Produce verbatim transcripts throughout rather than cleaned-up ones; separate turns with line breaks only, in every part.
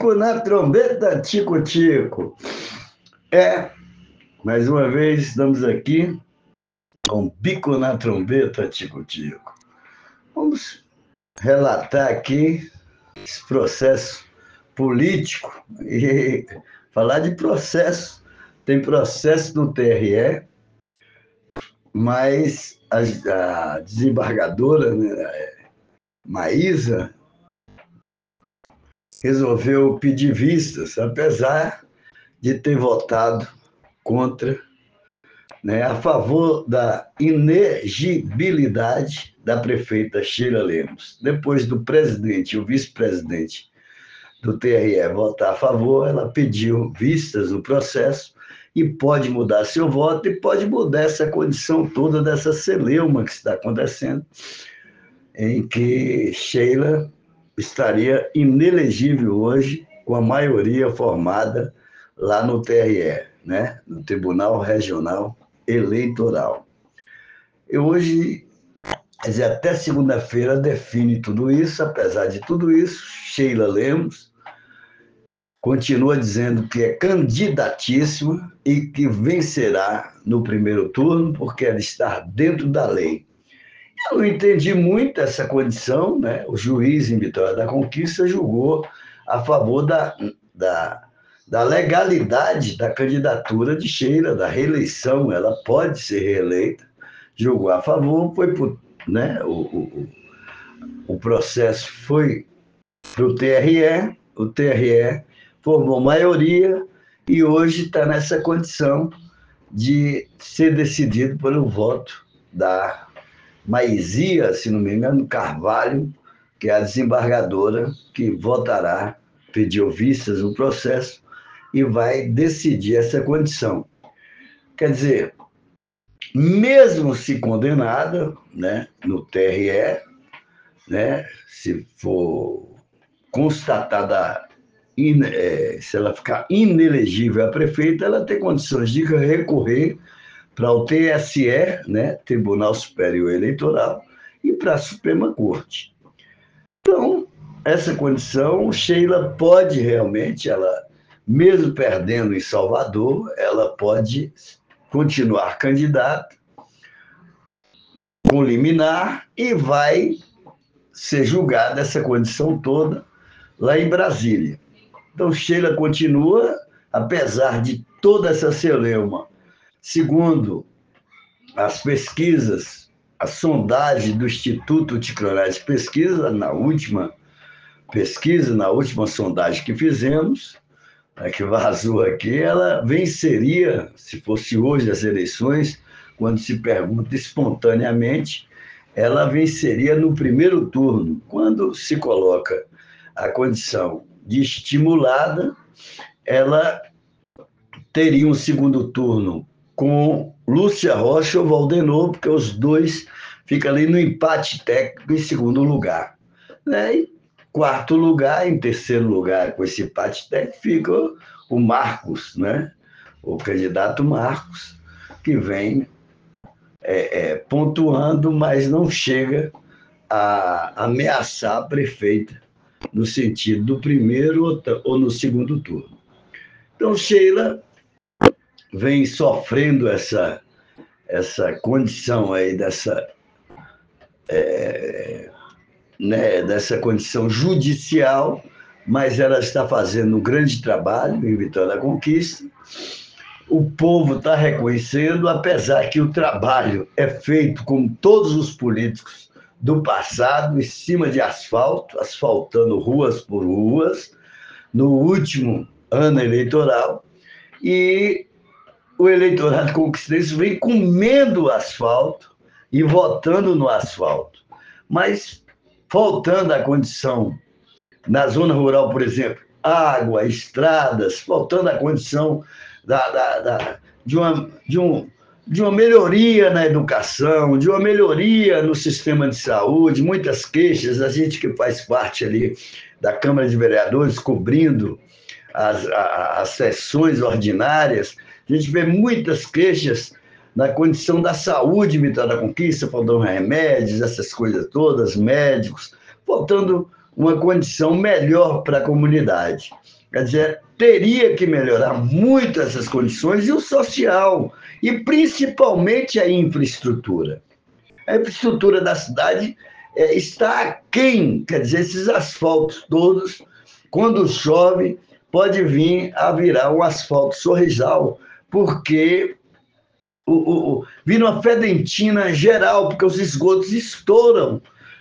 bico na trombeta, tico-tico. É, mais uma vez estamos aqui com bico na trombeta, tico-tico. Vamos relatar aqui esse processo político e falar de processo. Tem processo no T R E, mas a, a desembargadora, né, Maísa, resolveu pedir vistas, apesar de ter votado contra, né, a favor da inegibilidade da prefeita Sheila Lemos. Depois do presidente e o vice-presidente do T R E votar a favor, ela pediu vistas no processo e pode mudar seu voto e pode mudar essa condição toda dessa celeuma que está acontecendo, em que Sheila estaria inelegível hoje com a maioria formada lá no T R E, né? No Tribunal Regional Eleitoral. E hoje, quer dizer, até segunda-feira define tudo isso. Apesar de tudo isso, Sheila Lemos continua dizendo que é candidatíssima e que vencerá no primeiro turno, porque ela está dentro da lei. Eu não entendi muito essa condição, né? O juiz em Vitória da Conquista julgou a favor da, da, da legalidade da candidatura de Sheila, da reeleição. Ela pode ser reeleita, julgou a favor, foi pro, né? o, o, o processo foi para o T R E, o T R E formou maioria e hoje está nessa condição de ser decidido pelo voto da Maísa, se não me engano, Carvalho, que é a desembargadora que votará, pediu vistas no processo e vai decidir essa condição. Quer dizer, mesmo se condenada, né, no T R E, né, se for constatada, in, é, se ela ficar inelegível a prefeita, ela tem condições de recorrer para o T S E, né, Tribunal Superior Eleitoral, e para a Suprema Corte. Então, essa condição, Sheila pode realmente, ela, mesmo perdendo em Salvador, ela pode continuar candidata com liminar e vai ser julgada essa condição toda lá em Brasília. Então, Sheila continua, apesar de toda essa celeuma, segundo as pesquisas, a sondagem do Instituto Ticranete de Pesquisa, na última pesquisa, na última sondagem que fizemos, né, que vazou aqui, ela venceria, se fosse hoje as eleições, quando se pergunta espontaneamente, ela venceria no primeiro turno. Quando se coloca a condição de estimulada, ela teria um segundo turno com Lúcia Rocha ou Valdenor, porque os dois ficam ali no empate técnico em segundo lugar. Né? E quarto lugar, em terceiro lugar, com esse empate técnico, fica o Marcos, né? O candidato Marcos, que vem é, é, pontuando, mas não chega a ameaçar a prefeita no sentido do primeiro ou no segundo turno. Então, Sheila vem sofrendo essa, essa condição aí, dessa, é, né, dessa condição judicial, mas ela está fazendo um grande trabalho em Vitória da Conquista. O povo está reconhecendo, apesar que o trabalho é feito como todos os políticos do passado, em cima de asfalto, asfaltando ruas por ruas, no último ano eleitoral, e o eleitorado conquistense vem comendo o asfalto e votando no asfalto. Mas faltando a condição, na zona rural, por exemplo, água, estradas, faltando a condição da, da, da, de, uma, de, um, de uma melhoria na educação, de uma melhoria no sistema de saúde, muitas queixas, a gente que faz parte ali da Câmara de Vereadores, cobrindo as, as, as sessões ordinárias, a gente vê muitas queixas na condição da saúde em Vitória da Conquista, faltando remédios, essas coisas todas, médicos, faltando uma condição melhor para a comunidade. Quer dizer, teria que melhorar muito essas condições e o social, e principalmente a infraestrutura. A infraestrutura da cidade é, está aquém, quer dizer, esses asfaltos todos, quando chove, pode vir a virar um asfalto sorrisal, porque o, o, o, vira uma fedentina geral, porque os esgotos estouram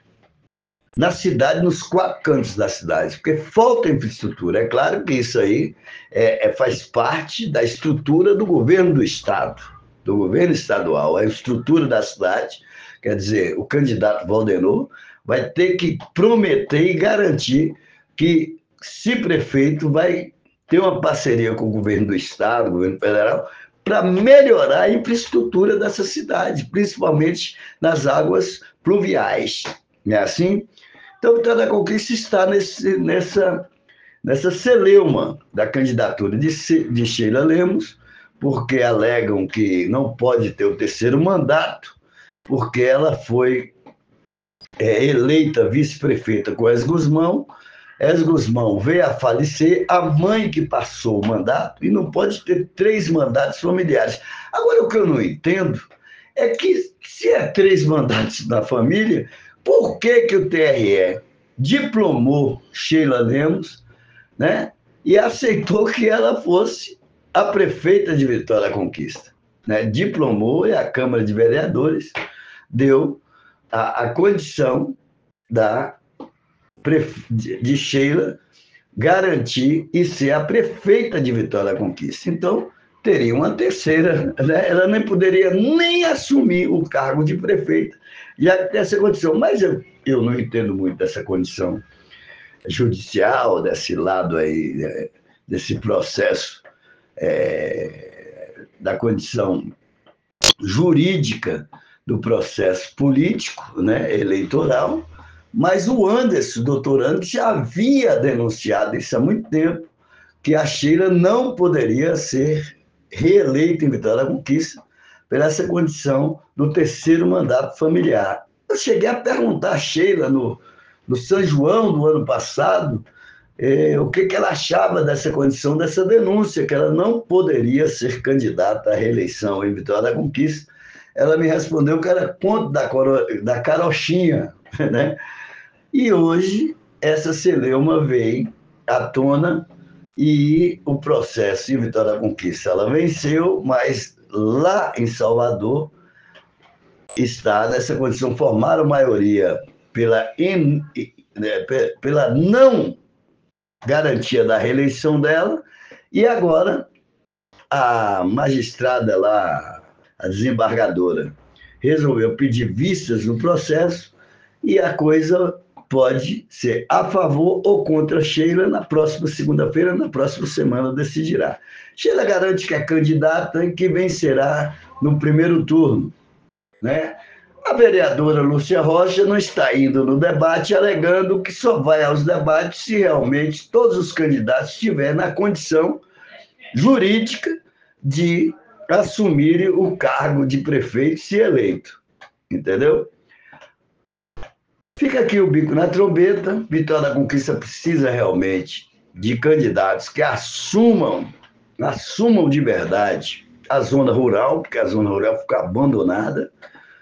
na cidade, nos quatro cantos da cidade, porque falta infraestrutura. É claro que isso aí é, é, faz parte da estrutura do governo do Estado, do governo estadual, a estrutura da cidade. Quer dizer, o candidato Valdenor vai ter que prometer e garantir que, se prefeito, vai ter uma parceria com o governo do Estado, o governo federal, para melhorar a infraestrutura dessa cidade, principalmente nas águas pluviais. Não é assim? Então, Vitória da Conquista está nesse, nessa, nessa celeuma da candidatura de, de Sheila Lemos, porque alegam que não pode ter o terceiro mandato, porque ela foi é, eleita vice-prefeita com Es Gusmão. Es Gusmão veio a falecer, a mãe que passou o mandato, e não pode ter três mandatos familiares. Agora, o que eu não entendo é que, se é três mandatos na família, por que, que o T R E diplomou Sheila Lemos, né, e aceitou que ela fosse a prefeita de Vitória da Conquista? Né? Diplomou, e a Câmara de Vereadores deu a, a condição da, de Sheila garantir e ser a prefeita de Vitória da Conquista. Então, teria uma terceira, né? Ela nem poderia nem assumir o cargo de prefeita, já que tem essa condição. Mas eu, eu não entendo muito dessa condição judicial, desse lado aí, desse processo, é, da condição jurídica do processo político, né, eleitoral, mas o Anderson, o doutor Anderson, já havia denunciado isso há muito tempo, que a Sheila não poderia ser reeleita em Vitória da Conquista por essa condição do terceiro mandato familiar. Eu cheguei a perguntar a Sheila no, no São João do ano passado eh, o que, que ela achava dessa condição, dessa denúncia, que ela não poderia ser candidata à reeleição em Vitória da Conquista. Ela me respondeu que era conto da, coro, da carochinha, né? E hoje essa celeuma veio à tona e o processo em Vitória da Conquista ela venceu, mas lá em Salvador está nessa condição, formaram maioria pela, in, né, pela não garantia da reeleição dela, e agora a magistrada lá, a desembargadora, resolveu pedir vistas no processo, e a coisa pode ser a favor ou contra Sheila. Na próxima segunda-feira, na próxima semana, decidirá. Sheila garante que é candidata e que vencerá no primeiro turno, né? A vereadora Lúcia Rocha não está indo no debate, alegando que só vai aos debates se realmente todos os candidatos estiverem na condição jurídica de assumirem o cargo de prefeito se eleito. Entendeu? Fica aqui o bico na trombeta. Vitória da Conquista precisa realmente de candidatos que assumam, assumam de verdade a zona rural, porque a zona rural fica abandonada.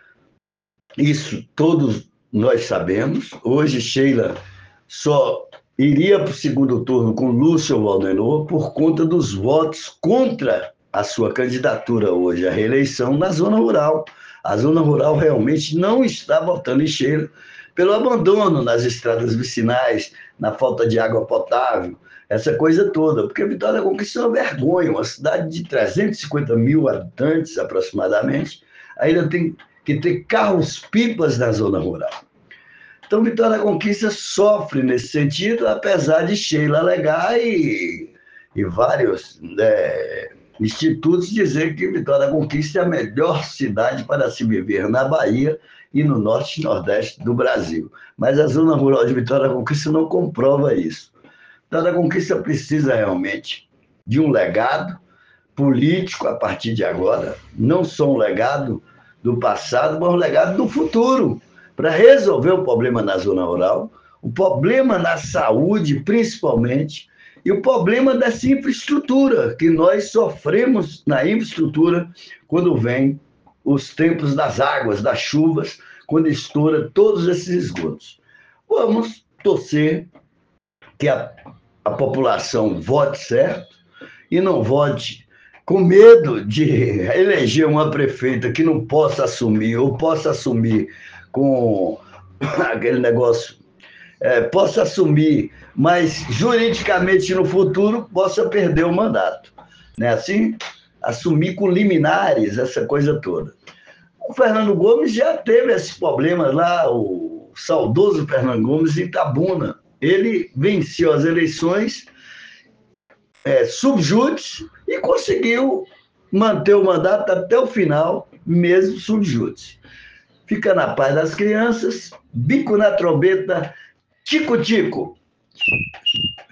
Isso todos nós sabemos. Hoje, Sheila só iria para o segundo turno com Lúcio Valdenor por conta dos votos contra a sua candidatura hoje à reeleição na zona rural. A zona rural realmente não está votando em Sheila pelo abandono nas estradas vicinais, na falta de água potável, essa coisa toda. Porque Vitória da Conquista é uma vergonha, uma cidade de trezentos e cinquenta mil habitantes aproximadamente, ainda tem que ter carros-pipas na zona rural. Então, Vitória da Conquista sofre nesse sentido, apesar de Sheila alegar e, e vários né, institutos dizer que Vitória da Conquista é a melhor cidade para se viver na Bahia e no norte e nordeste do Brasil. Mas a zona rural de Vitória da Conquista não comprova isso. Vitória da Conquista precisa realmente de um legado político a partir de agora, não só um legado do passado, mas um legado do futuro, para resolver o problema na zona rural, o problema na saúde, principalmente, E o problema dessa infraestrutura, que nós sofremos na infraestrutura quando vem os tempos das águas, das chuvas, quando estoura todos esses esgotos. Vamos torcer que a, a população vote certo e não vote com medo de eleger uma prefeita que não possa assumir, ou possa assumir com aquele negócio, é, possa assumir, mas juridicamente no futuro possa perder o mandato. Não é assim? Assumir com liminares, essa coisa toda. O Fernando Gomes já teve esses problemas lá, o saudoso Fernando Gomes, em Itabuna. Ele venceu as eleições é, subjúdice e conseguiu manter o mandato até o final, mesmo subjúdice. Fica na paz das crianças, bico na trombeta, tico-tico.